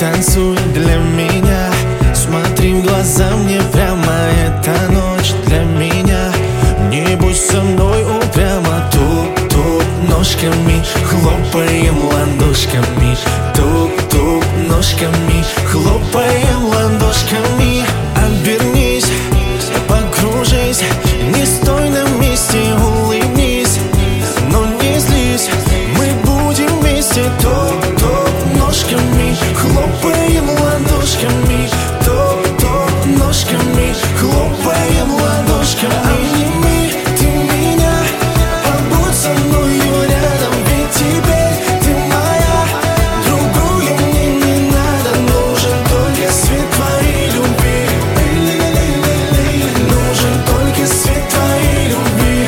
Танцуй для меня, смотри в глаза мне прямо. Эта ночь для меня, не будь со мной упрямо. Туп-туп ножками, хлопаем ладошками. Туп-туп ножками, хлопаем ладошками. Обернись, покружись, не стой на месте, улыбнись, но не злись, мы будем вместе. Топ-топ ножками, хлопаем ладошками. Топ-топ ножками, хлопаем ладошками. Обними ты меня, побудь со мною рядом, ведь теперь ты моя. Другую мне не надо, нужен только свет твоей любви. Нужен только свет твоей любви.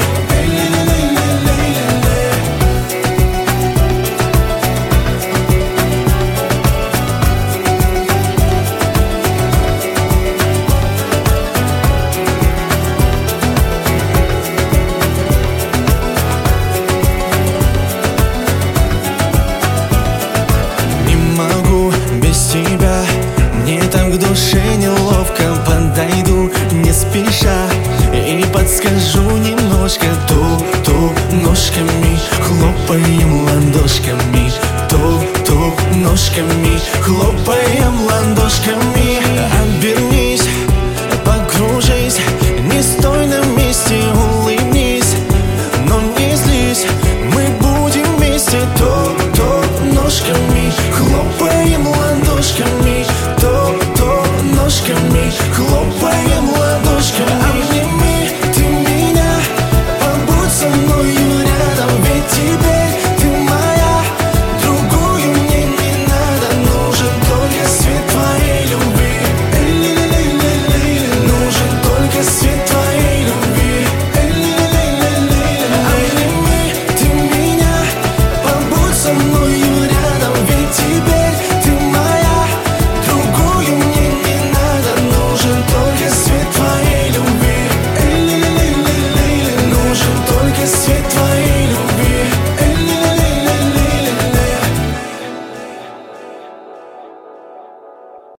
Не могу без тебя, мне так в душе неловко. Подойду не спеша и подскажу немножко. Туп-туп ножками, хлопаем ладошками. Туп-туп ножками, хлопаем ладошками. Обернись, покружись, не стой на месте, улыбнись, но не злись, мы будем вместе. Топ-топ ножками, хлопаем ладошками.